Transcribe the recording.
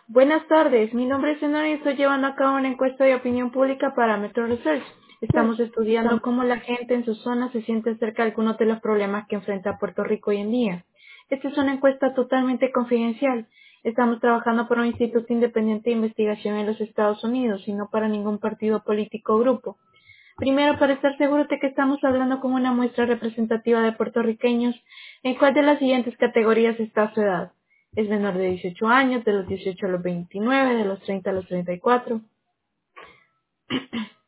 Buenas tardes, mi nombre es Enora y estoy llevando a cabo una encuesta de opinión pública para Metro Research. Estamos estudiando cómo la gente en su zona se siente acerca de algunos de los problemas que enfrenta Puerto Rico hoy en día. Esta es una encuesta totalmente confidencial. Estamos trabajando para un instituto independiente de investigación en los Estados Unidos y no para ningún partido político o grupo. Primero, para estar seguros de que estamos hablando con una muestra representativa de puertorriqueños, ¿en cuál de las siguientes categorías está su edad? ¿Es menor de 18 años, de los 18 a los 29, de los 30 a los 34?